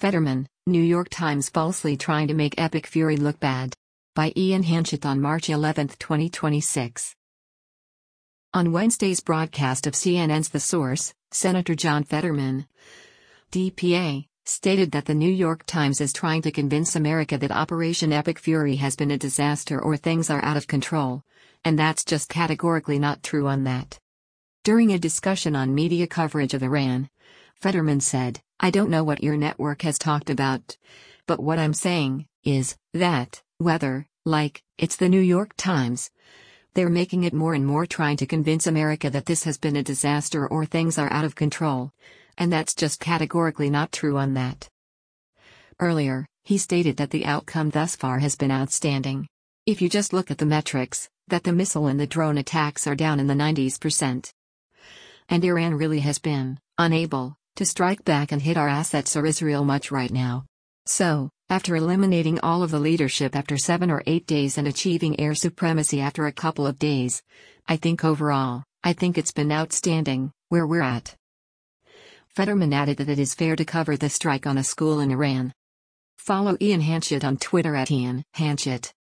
Fetterman, New York Times falsely trying to make Epic Fury look bad. By Ian Hanchett on March 11, 2026. On Wednesday's broadcast of CNN's The Source, Senator John Fetterman, DPA, stated that the New York Times is trying to convince America that Operation Epic Fury has been a disaster or things are out of control, and that's just categorically not true on that. During a discussion on media coverage of Iran, Fetterman said, "I don't know what your network has talked about, but what I'm saying is that, whether, it's the New York Times, they're making it more and more trying to convince America that this has been a disaster or things are out of control, and that's just categorically not true on that." Earlier, he stated that the outcome thus far has been outstanding. If you just look at the metrics, that the missile and the drone attacks are down in the 90s%. And Iran really has been unable to strike back and hit our assets or Israel much right now. So, after eliminating all of the leadership after 7 or 8 days and achieving air supremacy after a couple of days, I think it's been outstanding, where we're at. Fetterman added that it is fair to cover the strike on a school in Iran. Follow Ian Hanchett on Twitter at Ian Hanchett.